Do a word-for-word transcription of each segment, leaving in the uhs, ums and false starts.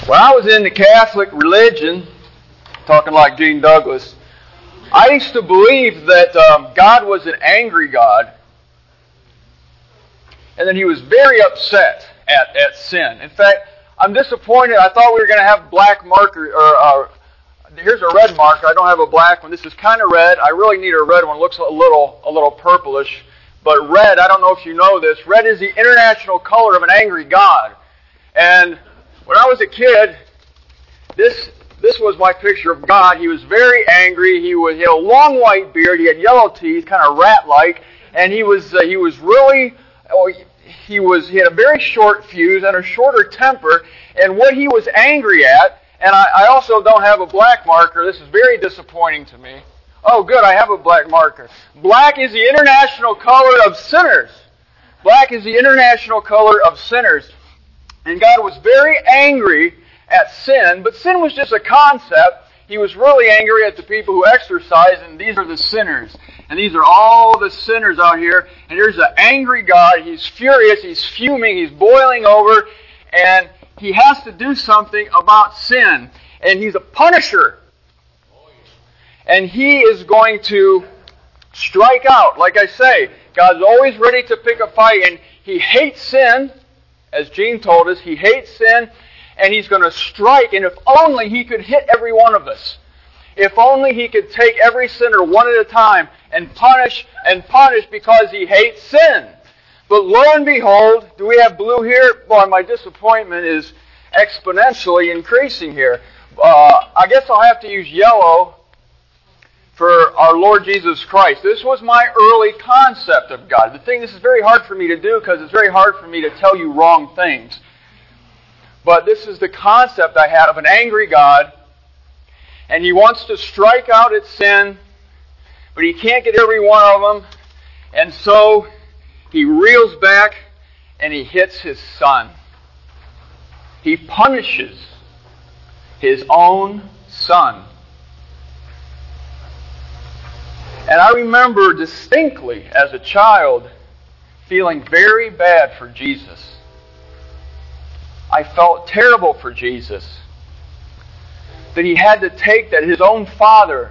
When I was in the Catholic religion, talking like Gene Douglas, I used to believe that um, God was an angry God, and that He was very upset at, at sin. In fact, I'm disappointed. I thought we were going to have black marker, or uh, here's a red marker. I don't have a black one. This is kind of red. I really need a red one. It looks a little, a little purplish. But red, I don't know if you know this, red is the international color of an angry God. And when I was a kid, this this was my picture of God. He was very angry. He, was, he had a long white beard. He had yellow teeth, kind of rat-like, and he was uh, he was really oh, he was he had a very short fuse and a shorter temper. And what he was angry at, and I, I also don't have a black marker. This is very disappointing to me. Oh, good, I have a black marker. Black is the international color of sinners. Black is the international color of sinners. And God was very angry at sin, but sin was just a concept. He was really angry at the people who exercise, and these are the sinners. And these are all the sinners out here. And here's an angry God. He's furious, he's fuming, he's boiling over, and He has to do something about sin. And He's a punisher. And He is going to strike out. Like I say, God's always ready to pick a fight, and He hates sin. As Gene told us, He hates sin, and He's going to strike, and if only He could hit every one of us. If only He could take every sinner one at a time and punish and punish because He hates sin. But lo and behold, do we have blue here? Boy, my disappointment is exponentially increasing here. Uh, I guess I'll have to use yellow for our Lord Jesus Christ. This was my early concept of God. The thing, this is very hard for me to do because it's very hard for me to tell you wrong things. But this is the concept I had of an angry God, and He wants to strike out at sin, but He can't get every one of them, and so He reels back and He hits His Son. He punishes His own Son. And I remember distinctly as a child feeling very bad for Jesus. I felt terrible for Jesus. That He had to take that His own Father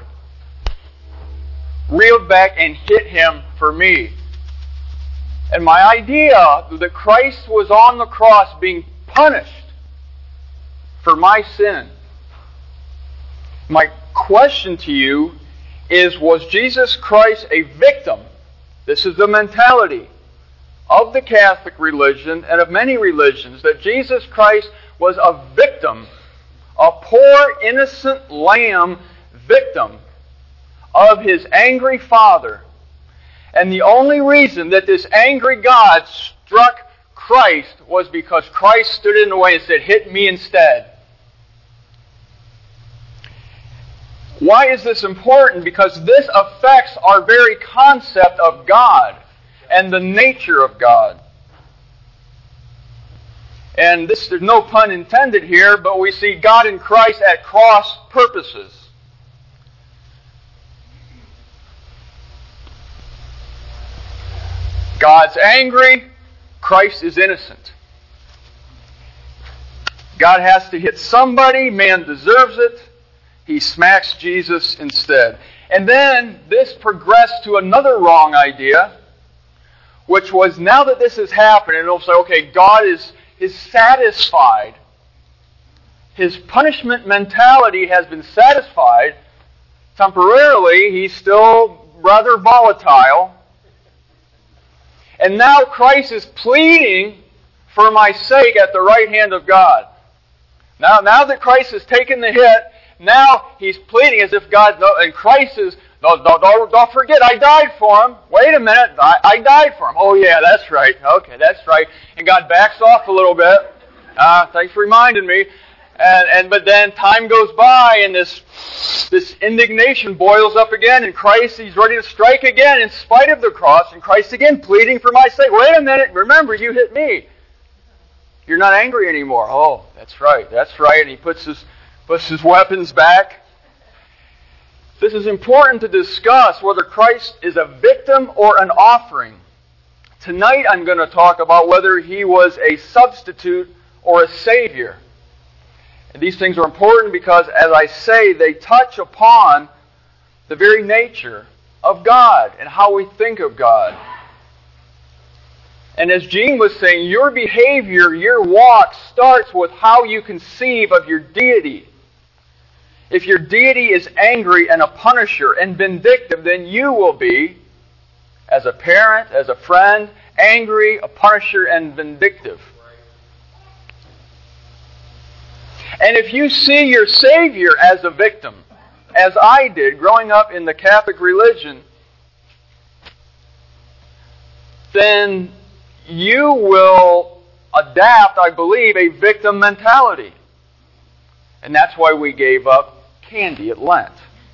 reeled back and hit Him for me. And my idea that Christ was on the cross being punished for my sin. My question to you is, was Jesus Christ a victim? This is the mentality of the Catholic religion and of many religions, that Jesus Christ was a victim, a poor innocent lamb victim of His angry Father. And the only reason that this angry God struck Christ was because Christ stood in the way and said, "Hit me instead." Why is this important? Because this affects our very concept of God and the nature of God. And this, there's no pun intended here, but we see God in Christ at cross purposes. God's angry, Christ is innocent. God has to hit somebody, man deserves it. He smacks Jesus instead. And then this progressed to another wrong idea, which was, now that this has happened, and it'll say, okay, God is, is satisfied. His punishment mentality has been satisfied. Temporarily, He's still rather volatile. And now Christ is pleading for my sake at the right hand of God. Now, now that Christ has taken the hit, now He's pleading as if God, and Christ is, don't, don't, don't forget, I died for him. Wait a minute, I, I died for him. Oh yeah, that's right. Okay, that's right. And God backs off a little bit. Uh, thanks for reminding me. And, and but then time goes by, and this this indignation boils up again, and Christ, He's ready to strike again in spite of the cross, and Christ again pleading for my sake. Wait a minute, remember, you hit me. You're not angry anymore. Oh, that's right, that's right. And He puts His puts His weapons back. This is important to discuss whether Christ is a victim or an offering. Tonight I'm going to talk about whether He was a substitute or a Savior. And these things are important because, as I say, they touch upon the very nature of God and how we think of God. And as Gene was saying, your behavior, your walk starts with how you conceive of your deity. If your deity is angry and a punisher and vindictive, then you will be, as a parent, as a friend, angry, a punisher, and vindictive. And if you see your Savior as a victim, as I did growing up in the Catholic religion, then you will adapt, I believe, a victim mentality. And that's why we gave up candy at Lent.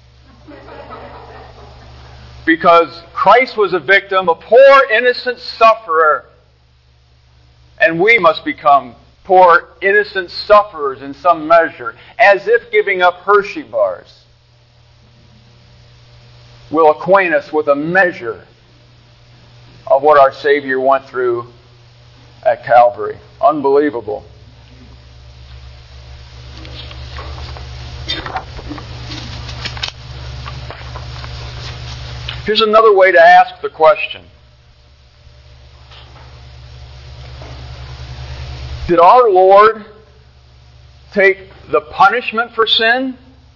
Because Christ was a victim, a poor, innocent sufferer. And we must become poor, innocent sufferers in some measure, as if giving up Hershey bars will acquaint us with a measure of what our Savior went through at Calvary. Unbelievable. Here's another way to ask the question. Did our Lord take the punishment for sin?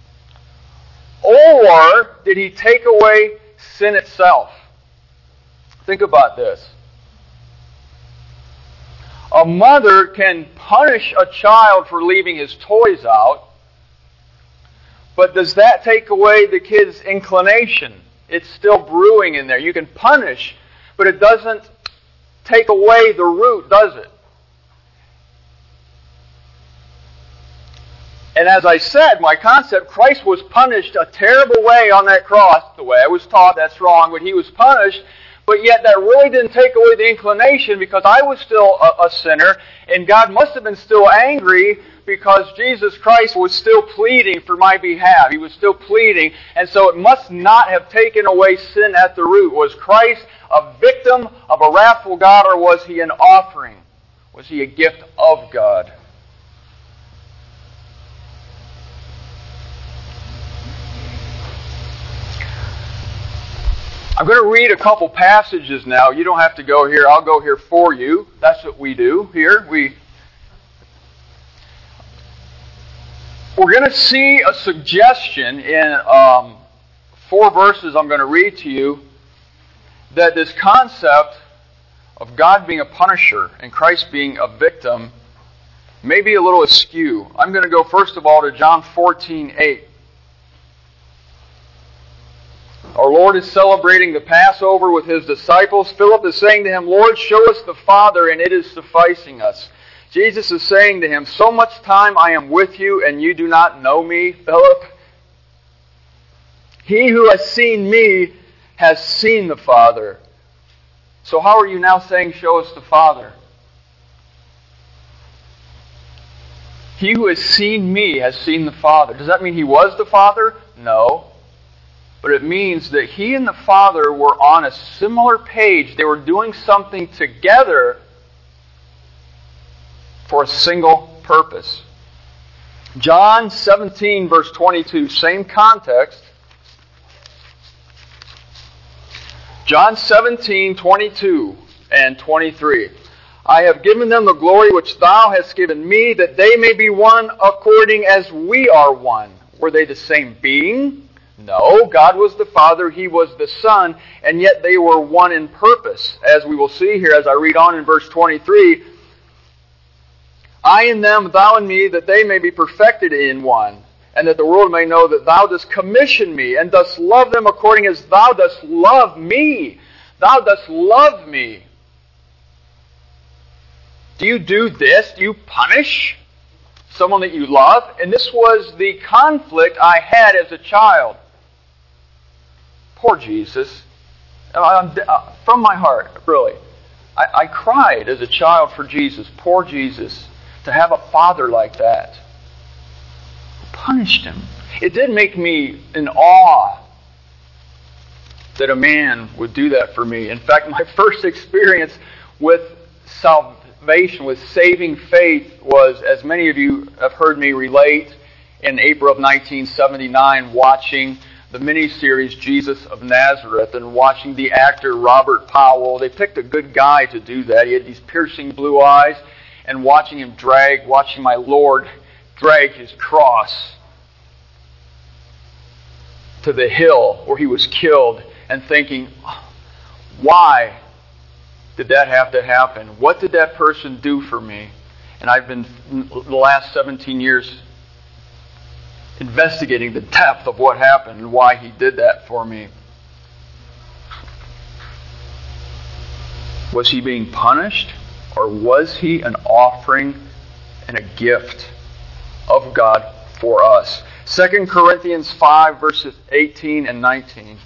Or did He take away sin itself? Think about this. A mother can punish a child for leaving his toys out, but does that take away the kid's inclination? It's still brewing in there. You can punish, but it doesn't take away the root, does it? And as I said, my concept, Christ was punished a terrible way on that cross. The way I was taught, that's wrong, but He was punished. But yet that really didn't take away the inclination, because I was still a, a sinner, and God must have been still angry because Jesus Christ was still pleading for my behalf. He was still pleading, and so it must not have taken away sin at the root. Was Christ a victim of a wrathful God, or was He an offering? Was He a gift of God? I'm going to read a couple passages now. You don't have to go here. I'll go here for you. That's what we do here. We, we're going to see a suggestion in um, four verses I'm going to read to you, that this concept of God being a punisher and Christ being a victim may be a little askew. I'm going to go first of all to John fourteen eight. Our Lord is celebrating the Passover with His disciples. Philip is saying to Him, Lord, show us the Father, and it is sufficing us. Jesus is saying to him, so much time I am with you, and you do not know me, Philip. He who has seen me has seen the Father. So how are you now saying, show us the Father? He who has seen me has seen the Father. Does that mean He was the Father? No. But it means that He and the Father were on a similar page. They were doing something together for a single purpose. John seventeen, verse twenty-two, same context. John seventeen, twenty-two and twenty-three. I have given them the glory which Thou hast given me, that they may be one according as we are one. Were they the same being? No, God was the Father, He was the Son, and yet they were one in purpose. As we will see here as I read on in verse twenty-three, I in them, Thou in me, that they may be perfected in one, and that the world may know that Thou dost commission me, and dost love them according as Thou dost love me. Thou dost love me. Do you do this? Do you punish someone that you love? And this was the conflict I had as a child. Poor Jesus. From my heart, really. I, I cried as a child for Jesus. Poor Jesus. To have a father like that. Punished him. It did make me in awe that a man would do that for me. In fact, my first experience with salvation, salvation, with saving faith, was, as many of you have heard me relate, in April of nineteen seventy-nine, watching the miniseries Jesus of Nazareth and watching the actor Robert Powell. They picked a good guy to do that. He had these piercing blue eyes, and watching him drag, watching my Lord drag His cross to the hill where He was killed, and thinking, why did that have to happen? What did that person do for me? And I've been, the last seventeen years, investigating the depth of what happened and why He did that for me. Was He being punished? Or was He an offering and a gift of God for us? Second Corinthians five, verses eighteen and nineteen.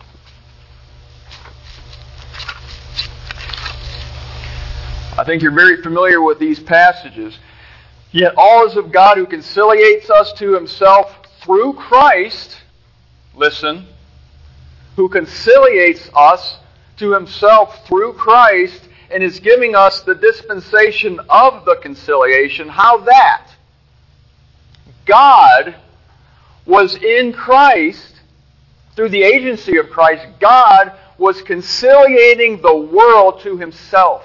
I think you're very familiar with these passages. Yet all is of God, who conciliates us to Himself through Christ, listen, who conciliates us to Himself through Christ, and is giving us the dispensation of the conciliation. How that? God was in Christ, through the agency of Christ, God was conciliating the world to Himself.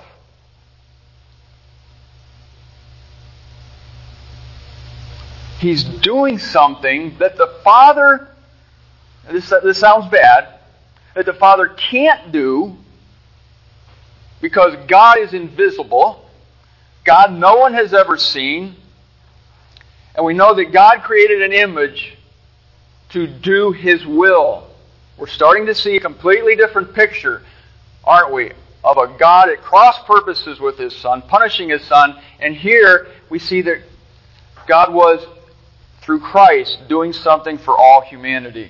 He's doing something that the Father, this, this sounds bad, that the Father can't do because God is invisible. God no one has ever seen. And we know that God created an image to do His will. We're starting to see a completely different picture, aren't we, of a God at cross purposes with His Son, punishing His Son. And here we see that God was, through Christ, doing something for all humanity.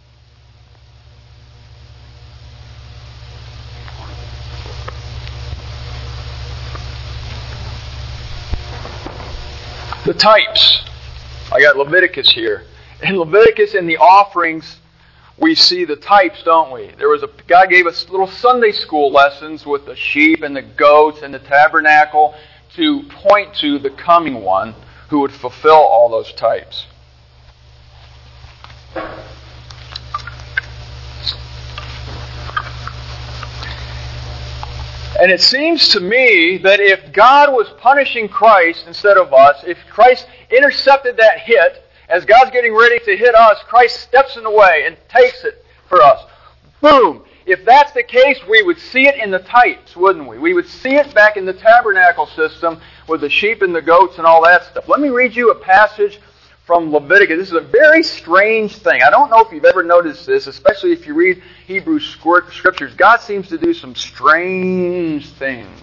The types. I got Leviticus here. In Leviticus, in the offerings, we see the types, don't we? There was a God gave us little Sunday school lessons with the sheep and the goats and the tabernacle to point to the coming one who would fulfill all those types. And it seems to me that if God was punishing Christ instead of us, if Christ intercepted that hit, as God's getting ready to hit us, Christ steps in the way and takes it for us. Boom! If that's the case, we would see it in the types, wouldn't we? We would see it back in the tabernacle system with the sheep and the goats and all that stuff. Let me read you a passage from Leviticus. This is a very strange thing. I don't know if you've ever noticed this, especially if you read Hebrew scriptures. God seems to do some strange things.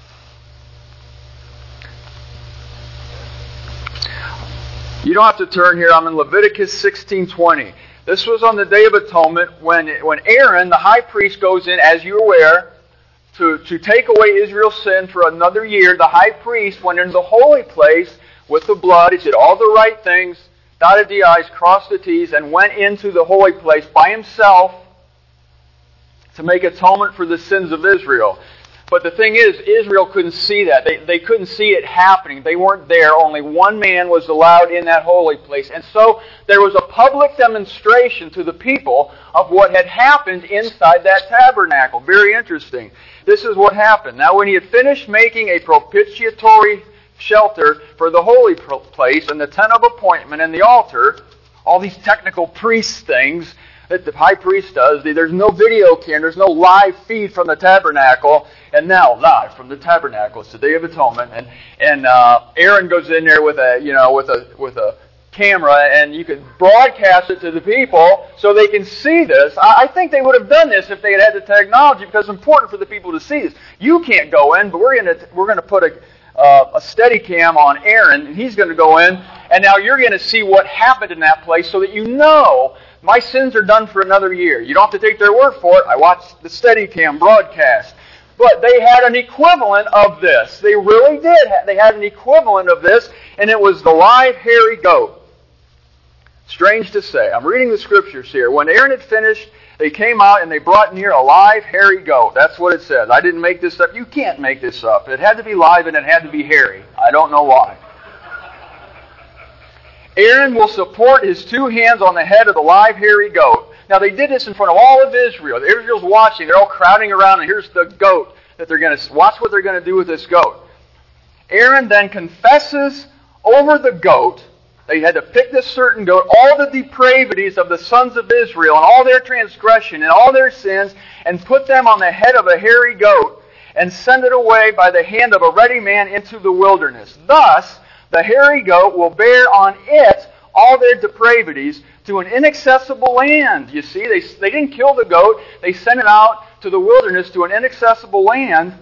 You don't have to turn here. I'm in Leviticus sixteen twenty. This was on the Day of Atonement when, when Aaron, the high priest, goes in, as you're aware, to, to take away Israel's sin for another year. The high priest went into the holy place with the blood. He did all the right things, dotted the I's, crossed the T's, and went into the holy place by himself to make atonement for the sins of Israel. But the thing is, Israel couldn't see that. They, they couldn't see it happening. They weren't there. Only one man was allowed in that holy place. And so there was a public demonstration to the people of what had happened inside that tabernacle. Very interesting. This is what happened. Now when he had finished making a propitiatory shelter for the holy place and the tent of appointment and the altar, all these technical priest things that the high priest does. There's no video cam, there's no live feed from the tabernacle, and now live from the tabernacle. It's the Day of Atonement, and and uh, Aaron goes in there with a you know with a with a camera, and you can broadcast it to the people so they can see this. I, I think they would have done this if they had had the technology, because it's important for the people to see this. You can't go in, but we're going to we're going to put a uh, a steady cam on Aaron, and he's going to go in, and now you're going to see what happened in that place, so that you know. My sins are done for another year. You don't have to take their word for it. I watched the Steadicam broadcast. But they had an equivalent of this. They really did. They had an equivalent of this, and it was the live hairy goat. Strange to say. I'm reading the scriptures here. When Aaron had finished, they came out and they brought near a live, hairy goat. That's what it says. I didn't make this up. You can't make this up. It had to be live and it had to be hairy. I don't know why. Aaron will support his two hands on the head of the live, hairy goat. Now, they did this in front of all of Israel. Israel's watching. They're all crowding around, and here's the goat that they're going to watch what they're going to do with this goat. Aaron then confesses over the goat. They had to pick this certain goat, all the depravities of the sons of Israel and all their transgression and all their sins, and put them on the head of a hairy goat and send it away by the hand of a ready man into the wilderness. Thus, the hairy goat will bear on it all their depravities to an inaccessible land. You see, they, they didn't kill the goat. They sent it out to the wilderness to an inaccessible land.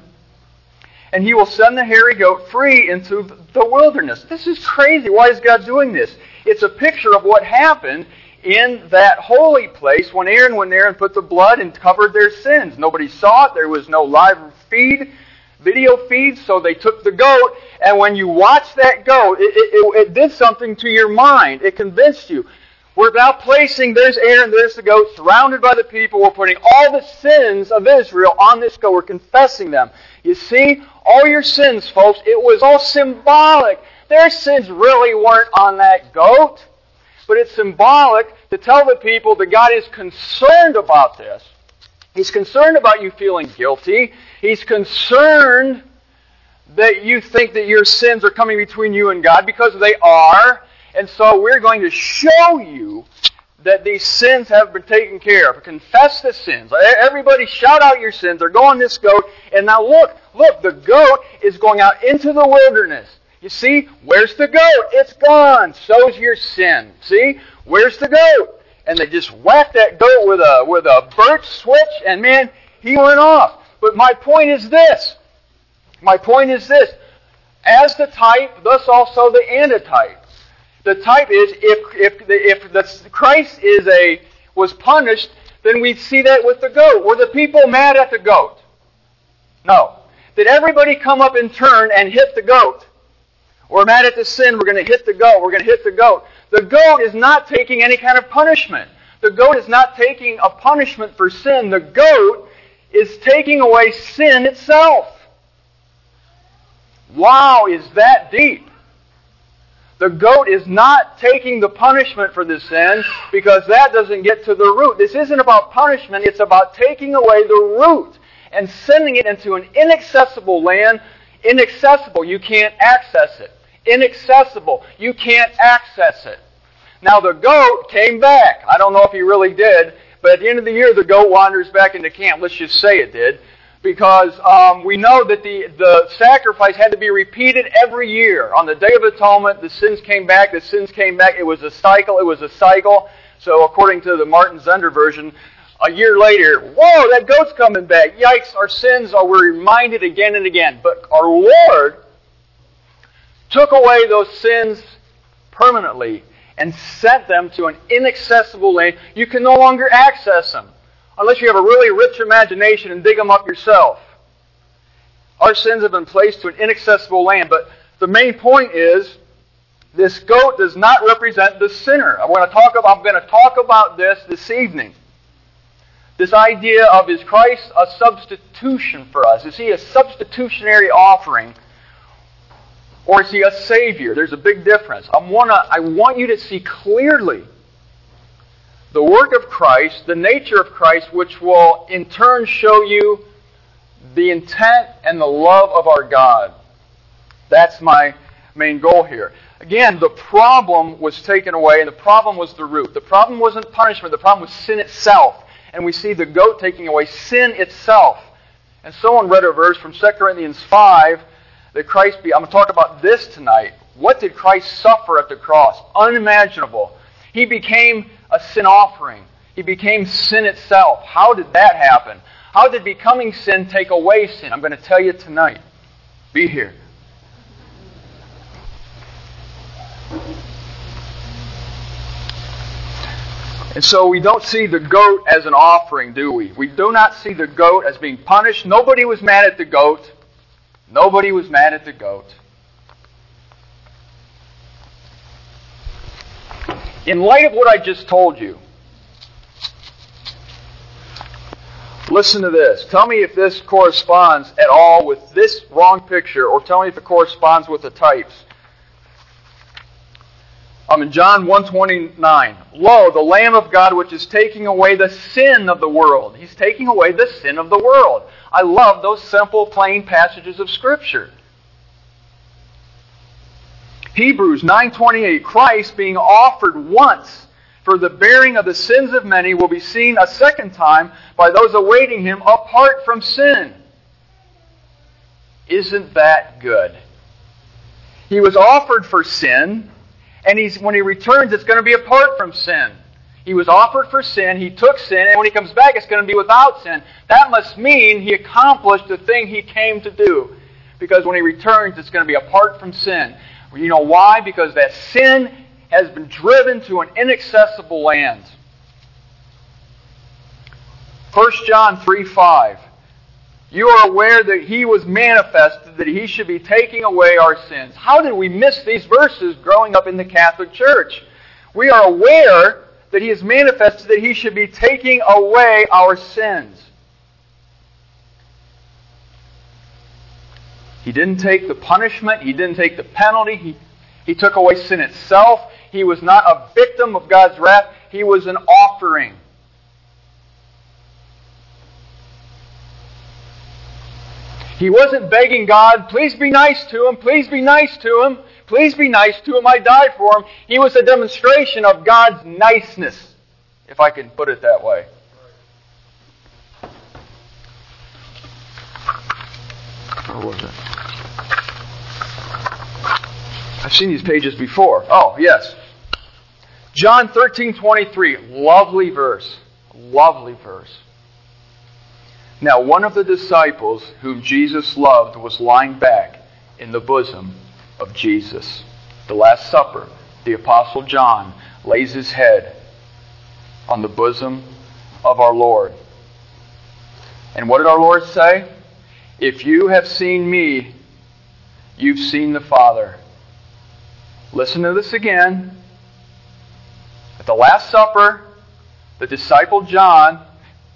And he will send the hairy goat free into the wilderness. This is crazy. Why is God doing this? It's a picture of what happened in that holy place when Aaron went there and put the blood and covered their sins. Nobody saw it. There was no live feed, video feed, so they took the goat. And when you watch that goat, it, it, it did something to your mind. It convinced you. We're now placing, there's Aaron, there's the goat, surrounded by the people. We're putting all the sins of Israel on this goat. We're confessing them. You see, all your sins, folks, it was all symbolic. Their sins really weren't on that goat. But it's symbolic to tell the people that God is concerned about this. He's concerned about you feeling guilty. He's concerned that you think that your sins are coming between you and God, because they are. And so we're going to show you that these sins have been taken care of. Confess the sins. Everybody shout out your sins. They're going this goat. And now look, look, the goat is going out into the wilderness. You see, where's the goat? It's gone. So's your sin. See, where's the goat? And they just whacked that goat with a with a birch switch, and man, he went off. But my point is this. My point is this. As the type, thus also the antitype. The type is, if if the, if the Christ is a was punished, then we see that with the goat. Were the people mad at the goat? No. Did everybody come up in turn and hit the goat? We're mad at the sin, we're going to hit the goat, we're going to hit the goat. The goat is not taking any kind of punishment. The goat is not taking a punishment for sin. The goat is taking away sin itself. Wow, is that deep? The goat is not taking the punishment for the sin, because that doesn't get to the root. This isn't about punishment, it's about taking away the root and sending it into an inaccessible land. Inaccessible, you can't access it. Inaccessible, you can't access it. Now the goat came back. I don't know if he really did, but at the end of the year the goat wanders back into camp. Let's just say it did. Because um, we know that the, the sacrifice had to be repeated every year. On the Day of Atonement, the sins came back, the sins came back. It was a cycle, it was a cycle. So according to the Martin Zender version, a year later, whoa, that goat's coming back. Yikes, our sins are we're reminded again and again. But our Lord took away those sins permanently and sent them to an inaccessible land. You can no longer access them unless you have a really rich imagination and dig them up yourself. Our sins have been placed to an inaccessible land. But the main point is, this goat does not represent the sinner. I want to talk about, I'm going to talk about this this evening. This idea of, is Christ a substitution for us? Is He a substitutionary offering? Or is He a Savior? There's a big difference. I want to, I want you to see clearly the work of Christ, the nature of Christ, which will in turn show you the intent and the love of our God. That's my main goal here. Again, the problem was taken away, and the problem was the root. The problem wasn't punishment, the problem was sin itself. And we see the goat taking away sin itself. And someone read a verse from Second Corinthians five, that Christ be, I'm going to talk about this tonight. What did Christ suffer at the cross? Unimaginable. He became a sin offering. He became sin itself. How did that happen? How did becoming sin take away sin? I'm going to tell you tonight. Be here. And so we don't see the goat as an offering, do we? We do not see the goat as being punished. Nobody was mad at the goat. Nobody was mad at the goat. In light of what I just told you, listen to this. Tell me if this corresponds at all with this wrong picture, or tell me if it corresponds with the types. Um, in John one twenty-nine, Lo, the Lamb of God which is taking away the sin of the world. He's taking away the sin of the world. I love those simple, plain passages of Scripture. Hebrews nine twenty-eight, Christ being offered once for the bearing of the sins of many will be seen a second time by those awaiting Him apart from sin. Isn't that good? He was offered for sin, and he's, when He returns, it's going to be apart from sin. He was offered for sin, He took sin, and when He comes back, it's going to be without sin. That must mean He accomplished the thing He came to do. Because when He returns, it's going to be apart from sin. You know why? Because that sin has been driven to an inaccessible land. First John three five. You are aware that He was manifested, that He should be taking away our sins. How did we miss these verses growing up in the Catholic Church? We are aware that He is manifested, that He should be taking away our sins. He didn't take the punishment. He didn't take the penalty. He, he took away sin itself. He was not a victim of God's wrath. He was an offering. He wasn't begging God, please be nice to him, please be nice to him, please be nice to him, I died for him. He was a demonstration of God's niceness, if I can put it that way. Where was it? I've seen these pages before. Oh, yes. John thirteen twenty-three. Lovely verse. Lovely verse. Now one of the disciples whom Jesus loved was lying back in the bosom of Jesus. The Last Supper, the Apostle John lays his head on the bosom of our Lord. And what did our Lord say? If you have seen me, you've seen the Father. Listen to this again. At the Last Supper, the disciple John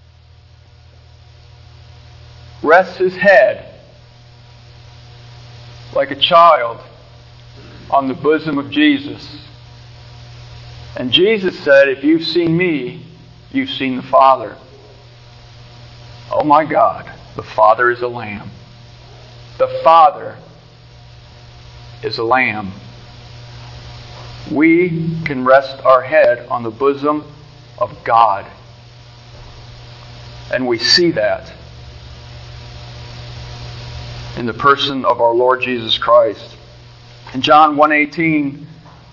rests his head like a child on the bosom of Jesus. And Jesus said, if you've seen me, you've seen the Father. Oh my God, the Father is a lamb. The Father is a lamb. We can rest our head on the bosom of God. And we see that in the person of our Lord Jesus Christ. In John one eighteen,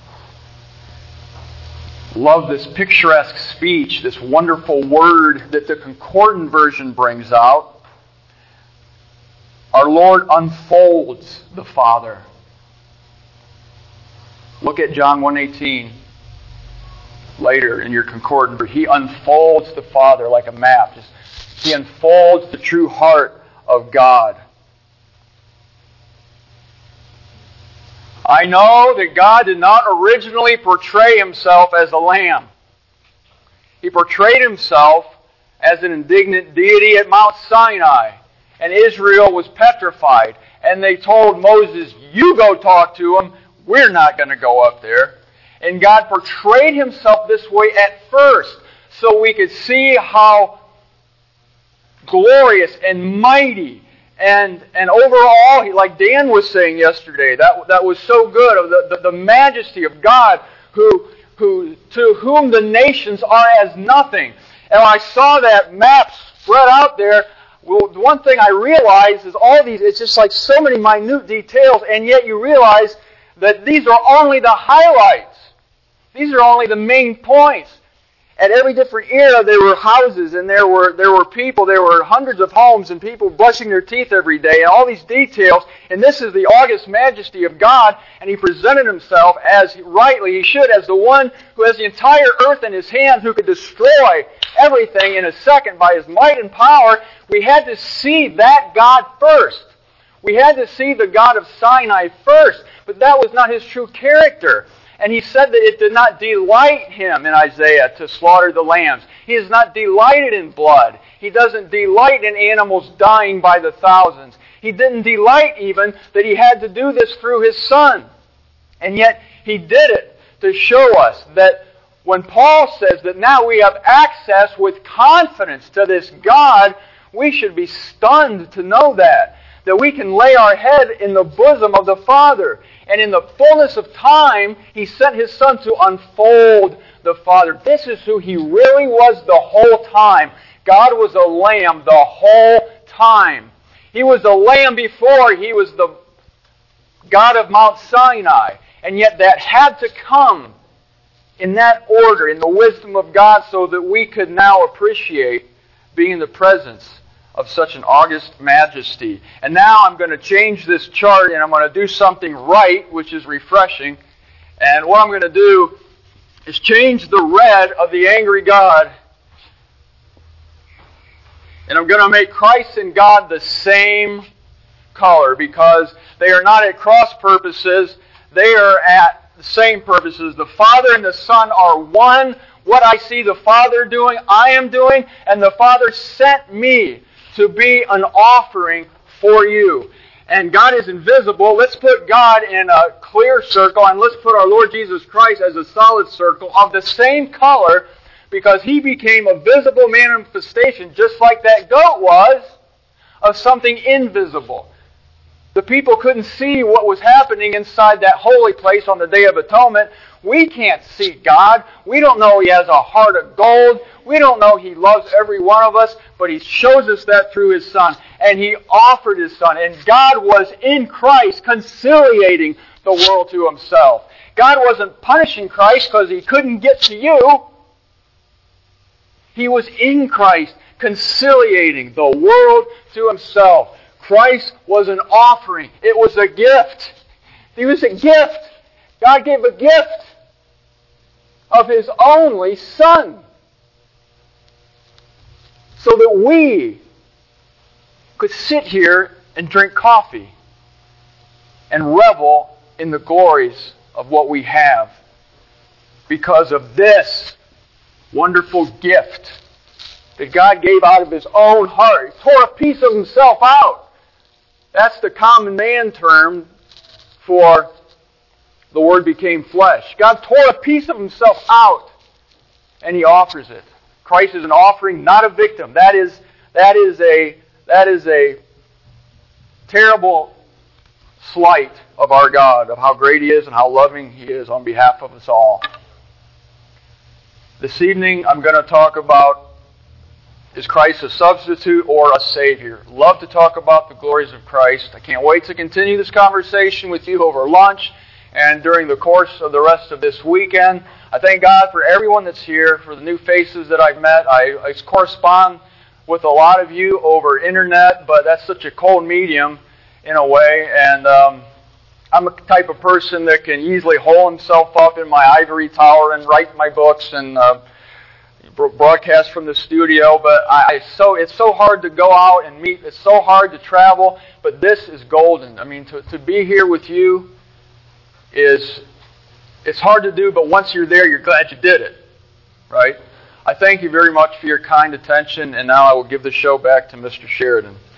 love this picturesque speech, this wonderful word that the Concordant version brings out. Our Lord unfolds the Father. Look at John one eighteen later in your Concordant. He unfolds the Father like a map. He unfolds the true heart of God. I know that God did not originally portray Himself as a lamb. He portrayed Himself as an indignant deity at Mount Sinai. And Israel was petrified. And they told Moses, you go talk to him. We're not going to go up there. And God portrayed Himself this way at first, so we could see how glorious and mighty and and overall, like Dan was saying yesterday, that that was so good, of the, the, the majesty of God, who who to whom the nations are as nothing. And when I saw that map spread out there, well, the one thing I realized is all these, it's just like so many minute details, and yet you realize that these are only the highlights. These are only the main points. At every different era, there were houses, and there were there were people, there were hundreds of homes, and people brushing their teeth every day, and all these details. And this is the august majesty of God, and He presented Himself as rightly He should, as the one who has the entire earth in His hands, who could destroy everything in a second by His might and power. We had to see that God first. We had to see the God of Sinai first, but that was not His true character. And he said that it did not delight him in Isaiah to slaughter the lambs. He is not delighted in blood. He doesn't delight in animals dying by the thousands. He didn't delight even that he had to do this through his Son. And yet he did it to show us that when Paul says that now we have access with confidence to this God, we should be stunned to know that. That we can lay our head in the bosom of the Father. And in the fullness of time, He sent His Son to unfold the Father. This is who He really was the whole time. God was a lamb the whole time. He was a lamb before He was the God of Mount Sinai. And yet that had to come in that order, in the wisdom of God, so that we could now appreciate being in the presence of such an august majesty. And now I'm going to change this chart and I'm going to do something right, which is refreshing. And what I'm going to do is change the red of the angry God. And I'm going to make Christ and God the same color, because they are not at cross purposes. They are at the same purposes. The Father and the Son are one. What I see the Father doing, I am doing. And the Father sent me to be an offering for you. And God is invisible. Let's put God in a clear circle, and let's put our Lord Jesus Christ as a solid circle of the same color, because He became a visible manifestation, just like that goat was, of something invisible. The people couldn't see what was happening inside that holy place on the Day of Atonement. We can't see God. We don't know He has a heart of gold. We don't know He loves every one of us, but He shows us that through His Son. And He offered His Son. And God was in Christ conciliating the world to Himself. God wasn't punishing Christ because He couldn't get to you. He was in Christ conciliating the world to Himself. Christ was an offering. It was a gift. He was a gift. God gave a gift of His only Son, so that we could sit here and drink coffee and revel in the glories of what we have because of this wonderful gift that God gave out of His own heart. He tore a piece of Himself out. That's the common man term for the Word became flesh. God tore a piece of Himself out, and He offers it. Christ is an offering, not a victim. That is, that is a, that is a terrible slight of our God, of how great He is and how loving He is on behalf of us all. This evening I'm going to talk about, is Christ a substitute or a Savior? Love to talk about the glories of Christ. I can't wait to continue this conversation with you over lunch and during the course of the rest of this weekend. I thank God for everyone that's here, for the new faces that I've met. I, I correspond with a lot of you over internet, but that's such a cold medium in a way. And um, I'm a type of person that can easily hole himself up in my ivory tower and write my books and uh, broadcast from the studio, but I, I so it's so hard to go out and meet. It's so hard to travel, but this is golden. I mean, to, to be here with you is, it's hard to do, but once you're there, you're glad you did it, right? I thank you very much for your kind attention, and now I will give the show back to Mister Sheridan.